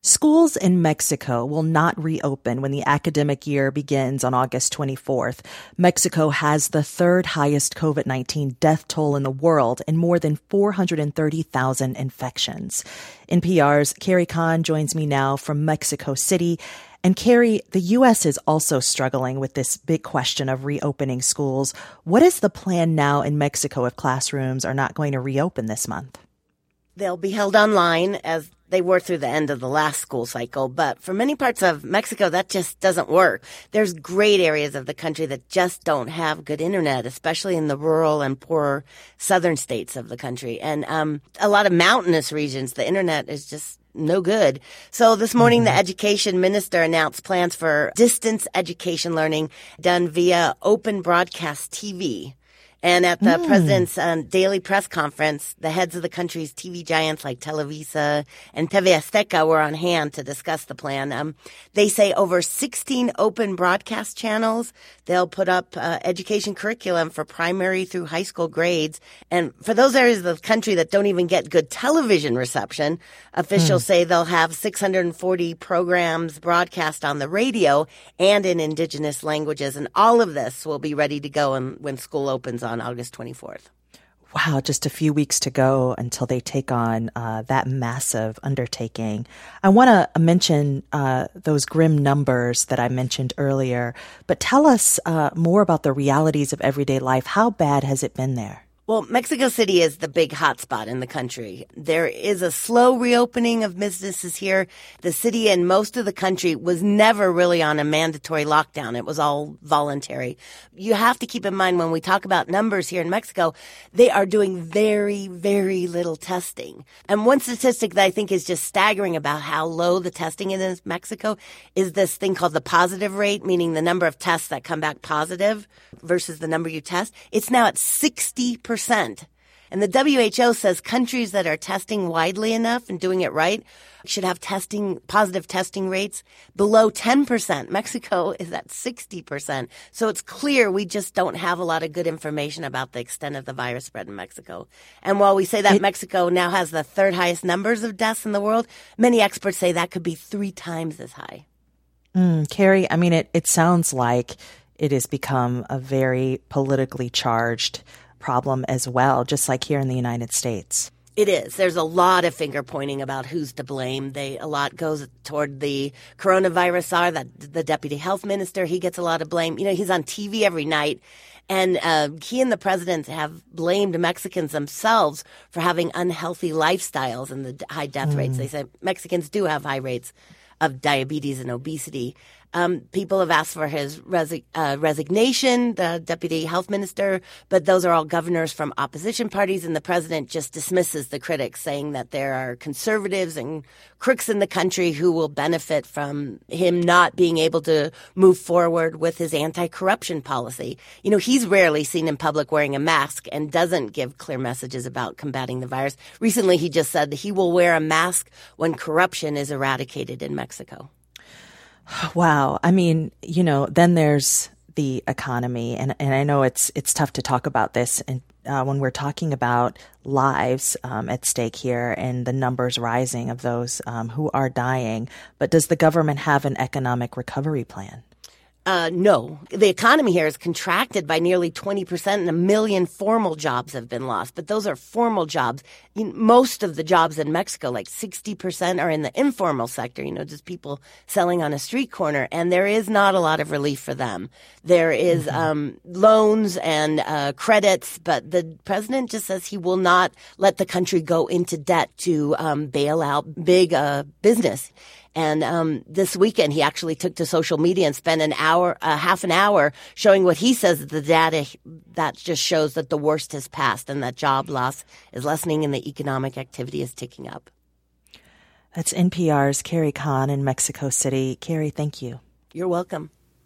Schools in Mexico will not reopen when the academic year begins on August 24th. Mexico has the third highest COVID-19 death toll in the world and more than 430,000 infections. NPR's Carrie Kahn joins me now from Mexico City. And Carrie, the U.S. is also struggling with this big question of reopening schools. What is the plan now in Mexico if classrooms are not going to reopen this month? They'll be held online as they were through the end of the last school cycle. But for many parts of Mexico, that just doesn't work. There's great areas of the country that just don't have good internet, especially in the rural and poorer southern states of the country. And a lot of mountainous regions, the internet is just no good. So this morning, the education minister announced plans for distance education learning done via open broadcast TV. And at the president's daily press conference, the heads of the country's TV giants like Televisa and TV Azteca were on hand to discuss the plan. They say over 16 open broadcast channels. They'll put up education curriculum for primary through high school grades. And for those areas of the country that don't even get good television reception, officials say they'll have 640 programs broadcast on the radio and in indigenous languages. And all of this will be ready to go when school opens on August 24th. Wow, just a few weeks to go until they take on that massive undertaking. I want to mention those grim numbers that I mentioned earlier, but tell us more about the realities of everyday life. How bad has it been there? Well, Mexico City is the big hotspot in the country. There is a slow reopening of businesses here. The city and most of the country was never really on a mandatory lockdown. It was all voluntary. You have to keep in mind when we talk about numbers here in Mexico, they are doing very, very little testing. And one statistic that I think is just staggering about how low the testing is in Mexico is this thing called the positive rate, meaning the number of tests that come back positive versus the number you test. It's now at 60%. And the WHO says countries that are testing widely enough and doing it right should have positive testing rates below 10%. Mexico is at 60%. So it's clear we just don't have a lot of good information about the extent of the virus spread in Mexico. And while we say that Mexico now has the third highest numbers of deaths in the world, many experts say that could be 3 times as high. Carrie, I mean, it sounds like it has become a very politically charged problem as well, just like here in the United States. It is. There's a lot of finger pointing about who's to blame. A lot goes toward the coronavirus czar, the deputy health minister. He gets a lot of blame. You know, he's on TV every night. And he and the president have blamed Mexicans themselves for having unhealthy lifestyles and the high death rates. They say Mexicans do have high rates of diabetes and obesity. People have asked for his resignation, the deputy health minister, but those are all governors from opposition parties, and the president just dismisses the critics, saying that there are conservatives and crooks in the country who will benefit from him not being able to move forward with his anti-corruption policy. You know, he's rarely seen in public wearing a mask and doesn't give clear messages about combating the virus. Recently, he just said that he will wear a mask when corruption is eradicated in Mexico. Wow. I mean, you know, then there's the economy. And I know it's tough to talk about this and when we're talking about lives at stake here and the numbers rising of those who are dying. But does the government have an economic recovery plan? No. The economy here is contracted by nearly 20% and 1 million formal jobs have been lost. But those are formal jobs. Most of the jobs in Mexico, like 60%, are in the informal sector, just people selling on a street corner. And there is not a lot of relief for them. There is loans and credits, but the president just says he will not let the country go into debt to bail out big business. And this weekend, he actually took to social media and spent half an hour showing what he says is the data that just shows that the worst has passed and that job loss is lessening and the economic activity is ticking up. That's NPR's Carrie Kahn in Mexico City. Carrie, thank you. You're welcome.